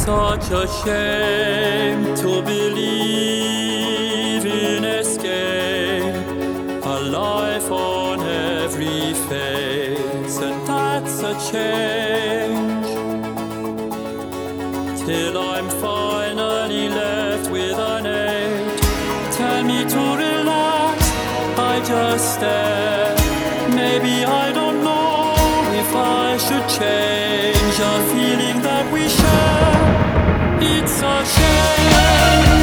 such a shame to believe in escape, a life on every face, and that's a change. Till I'm finally left with an ache. Tell me to relax, I just stare. Maybe I don't know if I should change a feeling that we share. It's a shame.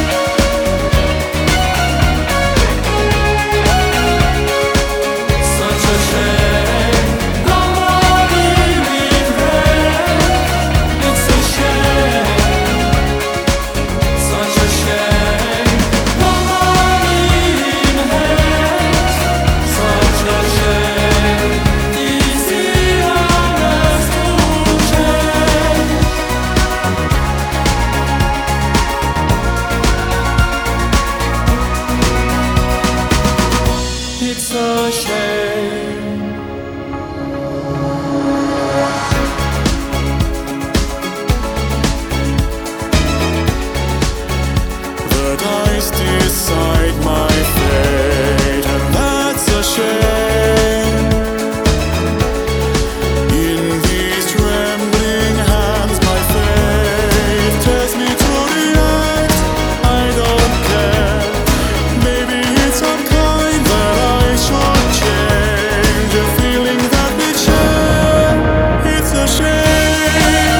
Such a shame. Nobody regret. It's a shame. Such a shame. Nobody inherits. Such a shame. Easy honest to change. It's a shame. The dice decide my fate, and that's a shame. In these trembling hands, my fate tells me to react. I don't care. Maybe it's unkind that I should change a feeling that we share. It's a shame.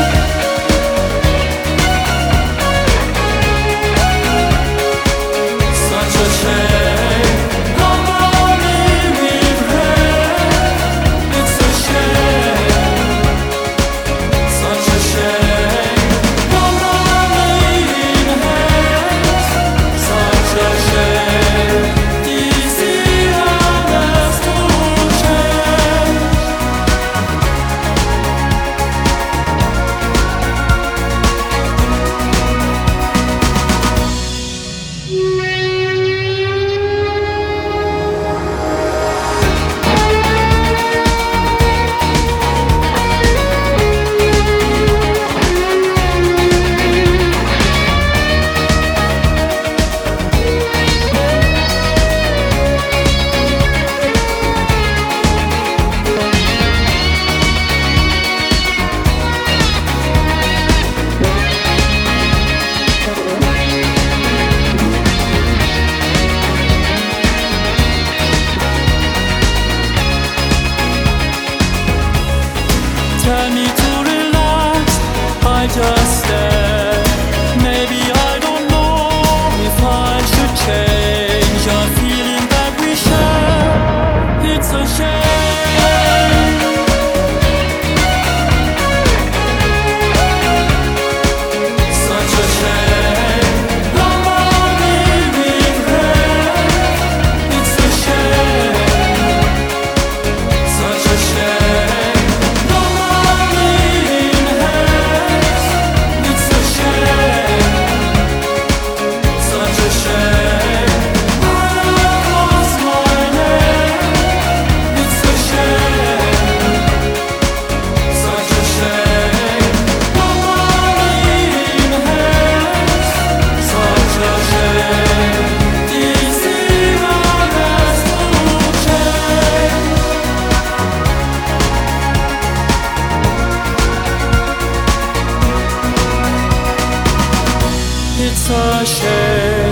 Such a shame. Nobody regret. It's a shame. Such a shame. Nobody inherits. Such a shame. Easy honest to change. Tell me to relax, I just stare. Maybe I don't know if I should change a feeling that we share. It's a shame. Such a shame. Nobody regret. It's a shame. Such a shame. Nobody inherits. It's a shame. Such a shame. I lost my name. It's a shame. Such a shame. Nobody inherits. Such a shame. Easy honest to change. It's a shame.